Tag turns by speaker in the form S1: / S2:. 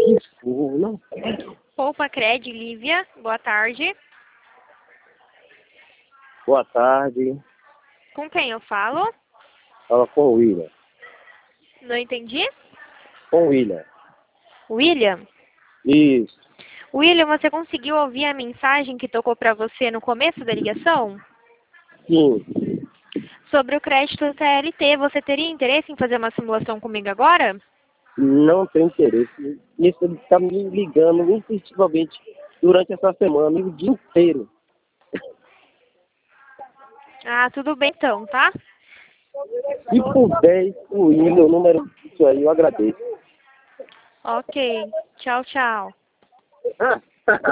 S1: Que for, não.
S2: Poupa Cred, Lívia, boa tarde.
S1: Boa tarde.
S2: Com quem eu falo?
S1: Fala com o William.
S2: Não entendi?
S1: Com o William.
S2: William?
S1: Isso.
S2: William, você conseguiu ouvir a mensagem que tocou para você no começo da ligação?
S1: Sim.
S2: Sobre o crédito CLT, você teria interesse em fazer uma simulação comigo agora?
S1: Não tenho interesse. Isso ele está me ligando instintivamente durante essa semana, o dia inteiro.
S2: Ah, tudo bem então, tá?
S1: Se puder excluir meu número disso aí, eu agradeço.
S2: Ok. Tchau, tchau.
S1: Ah,